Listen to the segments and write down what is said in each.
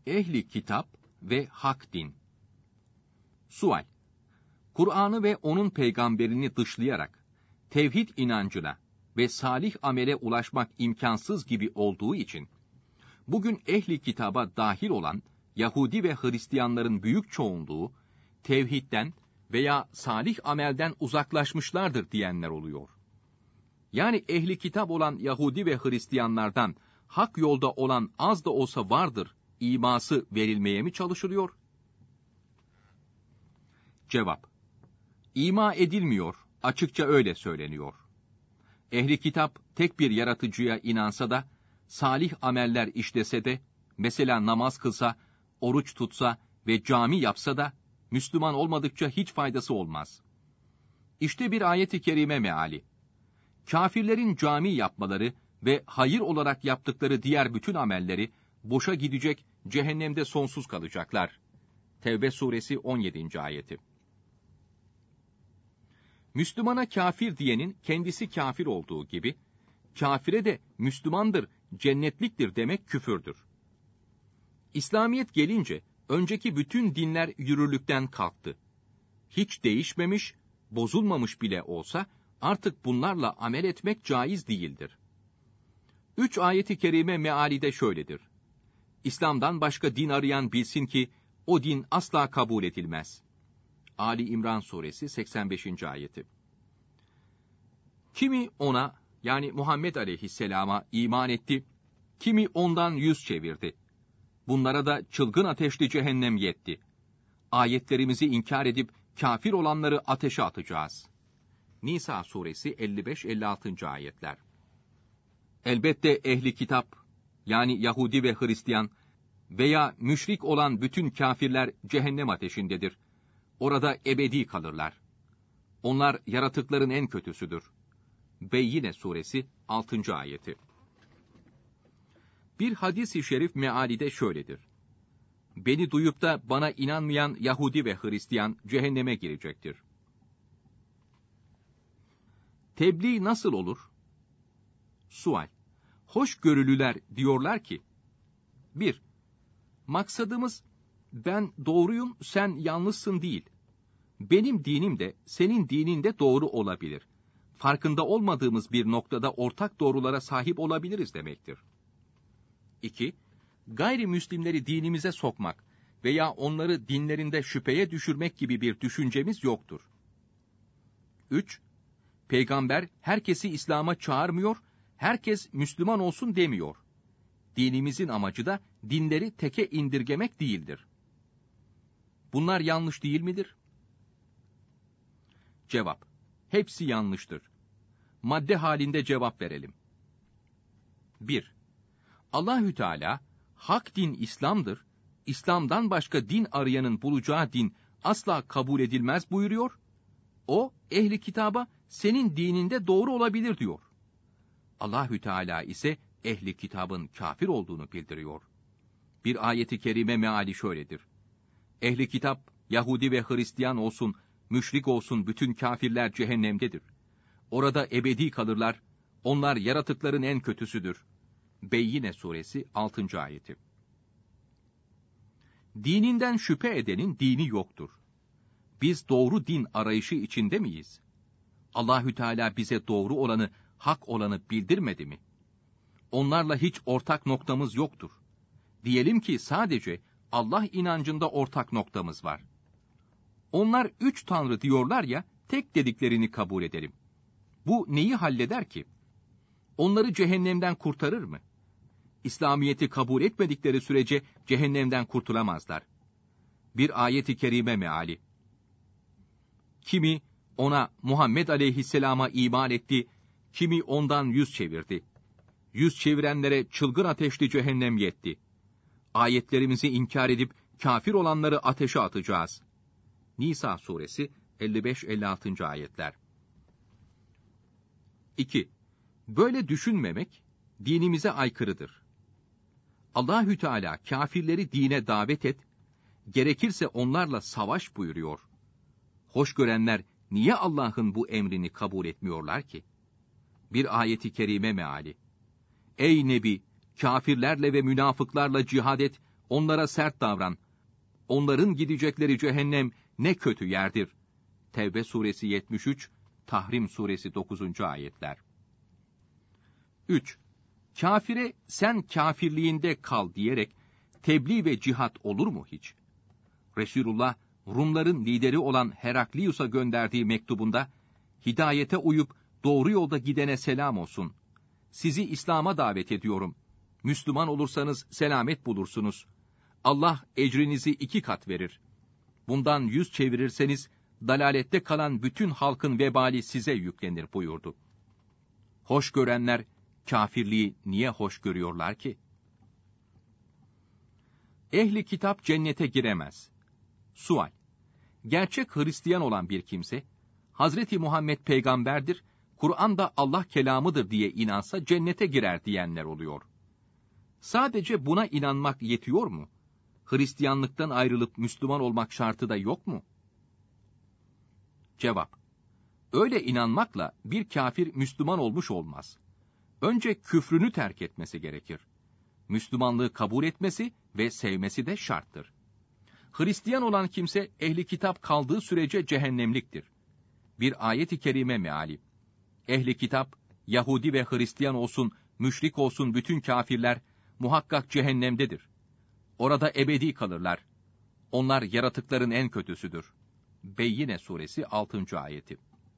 Ehli kitap ve hak din. Sual: Kur'an'ı ve onun peygamberini dışlayarak tevhid inancına ve salih amele ulaşmak imkansız gibi olduğu için bugün ehli kitaba dahil olan Yahudi ve Hristiyanların büyük çoğunluğu tevhidden veya salih amelden uzaklaşmışlardır diyenler oluyor. Yani ehli kitap olan Yahudi ve Hristiyanlardan hak yolda olan az da olsa vardır iması verilmeye mi çalışılıyor? Cevap: İma edilmiyor, açıkça öyle söyleniyor. Ehli kitap tek bir yaratıcıya inansa da, salih ameller işlese de, mesela namaz kılsa, oruç tutsa ve cami yapsa da, Müslüman olmadıkça hiç faydası olmaz. İşte bir ayet-i kerime meali. Kafirlerin cami yapmaları ve hayır olarak yaptıkları diğer bütün amelleri boşa gidecek, cehennemde sonsuz kalacaklar. Tevbe suresi 17. ayeti. Müslümana kafir diyenin kendisi kafir olduğu gibi, kafire de Müslümandır, cennetliktir demek küfürdür. İslamiyet gelince, önceki bütün dinler yürürlükten kalktı. Hiç değişmemiş, bozulmamış bile olsa, artık bunlarla amel etmek caiz değildir. 3 ayeti kerime meali de şöyledir. İslam'dan başka din arayan bilsin ki, o din asla kabul edilmez. Ali İmran suresi 85. ayeti. Kimi ona, yani Muhammed aleyhisselama iman etti, kimi ondan yüz çevirdi. Bunlara da çılgın ateşli cehennem yetti. Ayetlerimizi inkar edip kafir olanları ateşe atacağız. Nisa suresi 55-56. ayetler. Elbette ehli kitap, yani Yahudi ve Hristiyan veya müşrik olan bütün kafirler cehennem ateşindedir. Orada ebedi kalırlar. Onlar yaratıkların en kötüsüdür. Beyyine suresi 6. ayeti. Bir hadis-i şerif meali de şöyledir. Beni duyup da bana inanmayan Yahudi ve Hristiyan cehenneme girecektir. Tebliğ nasıl olur? Sual: Hoşgörülüler diyorlar ki, 1. Maksadımız, ben doğruyum, sen yanlışsın değil. Benim dinim de, senin dinin de doğru olabilir. Farkında olmadığımız bir noktada ortak doğrulara sahip olabiliriz demektir. 2. Gayrimüslimleri dinimize sokmak veya onları dinlerinde şüpheye düşürmek gibi bir düşüncemiz yoktur. 3. Peygamber herkesi İslam'a çağırmıyor, herkes Müslüman olsun demiyor. Dinimizin amacı da dinleri teke indirgemek değildir. Bunlar yanlış değil midir? Cevap: Hepsi yanlıştır. Madde halinde cevap verelim. 1. Allahü Teala, hak din İslam'dır, İslam'dan başka din arayanın bulacağı din asla kabul edilmez buyuruyor. O, ehli kitaba, senin dininde doğru olabilir diyor. Allahü Teala ise ehli kitabın kafir olduğunu bildiriyor. Bir ayeti kerime meali şöyledir. Ehli kitap, Yahudi ve Hristiyan olsun, müşrik olsun bütün kafirler cehennemdedir. Orada ebedi kalırlar, onlar yaratıkların en kötüsüdür. Beyyine suresi 6. ayeti. Dininden şüphe edenin dini yoktur. Biz doğru din arayışı içinde miyiz? Allahü Teala bize doğru olanı, hak olanı bildirmedi mi? Onlarla hiç ortak noktamız yoktur. Diyelim ki sadece Allah inancında ortak noktamız var. Onlar 3 tanrı diyorlar ya, tek dediklerini kabul edelim. Bu neyi halleder ki? Onları cehennemden kurtarır mı? İslamiyet'i kabul etmedikleri sürece cehennemden kurtulamazlar. Bir ayet-i kerime meali. Kimi ona Muhammed aleyhisselama iman etti, kimi ondan yüz çevirdi. Yüz çevirenlere çılgın ateşli cehennem yetti. Ayetlerimizi inkar edip kafir olanları ateşe atacağız. Nisa suresi 55-56. ayetler. 2. Böyle düşünmemek dinimize aykırıdır. Allahü Teala kafirleri dine davet et, gerekirse onlarla savaş buyuruyor. Hoş görenler niye Allah'ın bu emrini kabul etmiyorlar ki? Bir ayeti kerime meali. Ey Nebi, kafirlerle ve münafıklarla cihad et, Onlara sert davran. Onların gidecekleri cehennem ne kötü yerdir. Tevbe suresi 73, Tahrim suresi 9. ayetler. 3. Kafire sen kafirliğinde kal diyerek tebliğ ve cihat olur mu hiç? Resulullah, Rumların lideri olan Heraklius'a gönderdiği mektubunda, hidayete uyup doğru yolda gidene selam olsun. Sizi İslam'a davet ediyorum. Müslüman olursanız selamet bulursunuz. Allah ecrinizi 2 kat verir. Bundan yüz çevirirseniz, dalalette kalan bütün halkın vebali size yüklenir buyurdu. Hoş görenler, kafirliği niye hoş görüyorlar ki? Ehli kitap cennete giremez. Sual: gerçek Hristiyan olan bir kimse, Hazreti Muhammed peygamberdir, Kur'an da Allah kelamıdır diye inansa cennete girer diyenler oluyor. Sadece buna inanmak yetiyor mu? Hristiyanlıktan ayrılıp Müslüman olmak şartı da yok mu? Cevap: öyle inanmakla bir kafir Müslüman olmuş olmaz. Önce küfrünü terk etmesi gerekir. Müslümanlığı kabul etmesi ve sevmesi de şarttır. Hristiyan olan kimse ehli kitap kaldığı sürece cehennemliktir. Bir ayet-i kerime meali: ehli kitap, Yahudi ve Hristiyan olsun, müşrik olsun bütün kafirler muhakkak cehennemdedir. Orada ebedi kalırlar. Onlar yaratıkların en kötüsüdür. Beyyine suresi 6. ayeti.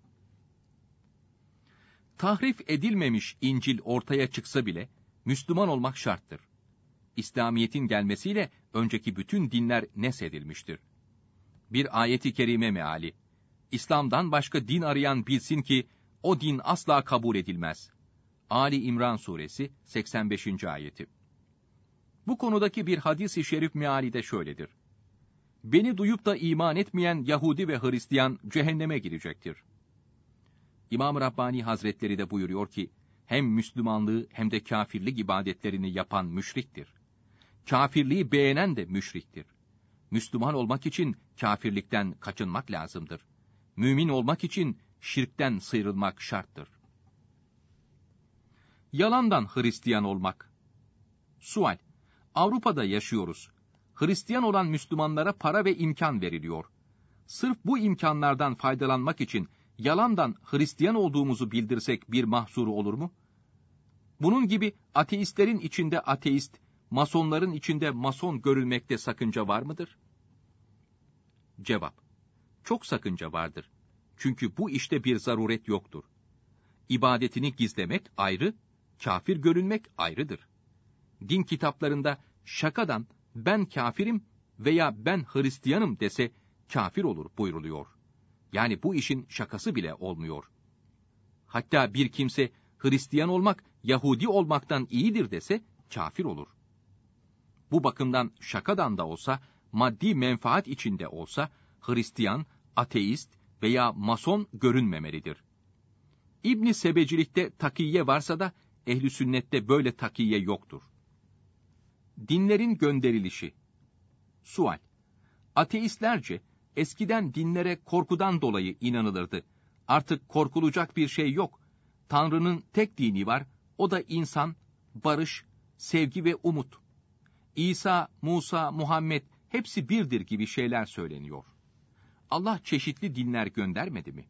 Tahrif edilmemiş İncil ortaya çıksa bile Müslüman olmak şarttır. İslamiyet'in gelmesiyle önceki bütün dinler nesedilmiştir. Bir ayet-i kerime meali: İslam'dan başka din arayan bilsin ki o din asla kabul edilmez. Ali İmran suresi 85. ayeti. Bu konudaki bir hadis-i şerif meali de şöyledir: beni duyup da iman etmeyen Yahudi ve Hristiyan cehenneme girecektir. İmam-ı Rabbani Hazretleri de buyuruyor ki, hem Müslümanlığı hem de kafirlik ibadetlerini yapan müşriktir. Kafirliği beğenen de müşriktir. Müslüman olmak için kafirlikten kaçınmak lazımdır. Mümin olmak için şirkten sıyrılmak şarttır. Yalandan Hristiyan olmak. Sual: Avrupa'da yaşıyoruz. Hristiyan olan Müslümanlara para ve imkan veriliyor. Sırf bu imkanlardan faydalanmak için yalandan Hristiyan olduğumuzu bildirsek bir mahsuru olur mu? Bunun gibi ateistlerin içinde ateist, masonların içinde mason görülmekte sakınca var mıdır? Cevap: çok sakınca vardır. Çünkü bu işte bir zaruret yoktur. İbadetini gizlemek ayrı, kafir görünmek ayrıdır. Din kitaplarında şakadan ben kafirim veya ben Hristiyanım dese kafir olur buyruluyor. Yani bu işin şakası bile olmuyor. Hatta bir kimse Hristiyan olmak Yahudi olmaktan iyidir dese kafir olur. Bu bakımdan şakadan da olsa, maddi menfaat içinde olsa Hristiyan, ateist veya mason görünmemelidir. İbn-i Sebecilik'te takiye varsa da ehl-i sünnette böyle takiye yoktur. Dinlerin gönderilişi. Sual: ateistlerce eskiden dinlere korkudan dolayı inanılırdı. Artık korkulacak bir şey yok. Tanrı'nın tek dini var, o da insan, barış, sevgi ve umut. İsa, Musa, Muhammed hepsi birdir gibi şeyler söyleniyor. Allah çeşitli dinler göndermedi mi?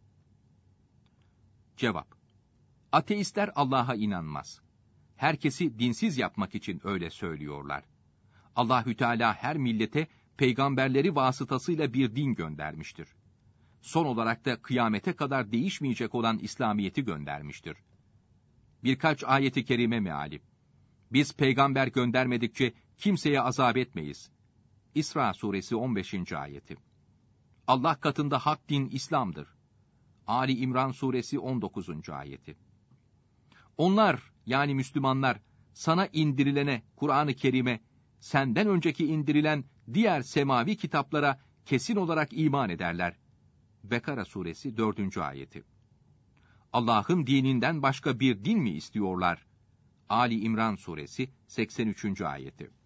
Cevap: ateistler Allah'a inanmaz. Herkesi dinsiz yapmak için öyle söylüyorlar. Allahü Teala her millete peygamberleri vasıtasıyla bir din göndermiştir. Son olarak da kıyamete kadar değişmeyecek olan İslamiyet'i göndermiştir. Birkaç ayet-i kerime meali: biz peygamber göndermedikçe kimseye azap etmeyiz. İsra suresi 15. ayeti. Allah katında hak din İslam'dır. Ali İmran suresi 19. ayeti. Onlar, yani Müslümanlar, sana indirilene, Kur'an-ı Kerim'e, senden önceki indirilen diğer semavi kitaplara kesin olarak iman ederler. Bekara suresi 4. ayeti. Allah'ın dininden başka bir din mi istiyorlar? Ali İmran suresi 83. ayeti.